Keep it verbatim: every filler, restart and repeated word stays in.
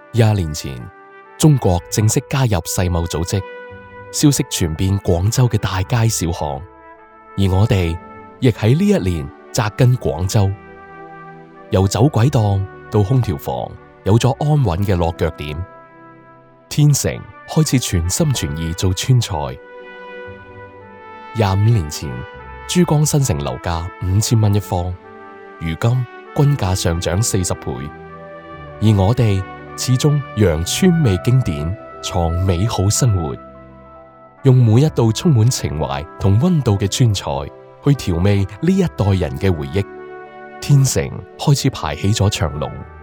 廿年前，中國正式加入世貿組織，消息傳遍廣州嘅大街小巷，而我哋亦喺呢一年扎根廣州，由走鬼檔到空調房，有咗安穩嘅落腳點。天成開始全心全意做川菜。廿五年前，珠江新城樓價五千蚊一方，如今均價上漲四十倍，而我哋始終揚川味經典，藏美好生活，用每一道充滿情懷同溫度嘅川菜去調味呢一代人嘅回憶。天成開始排起咗長龍。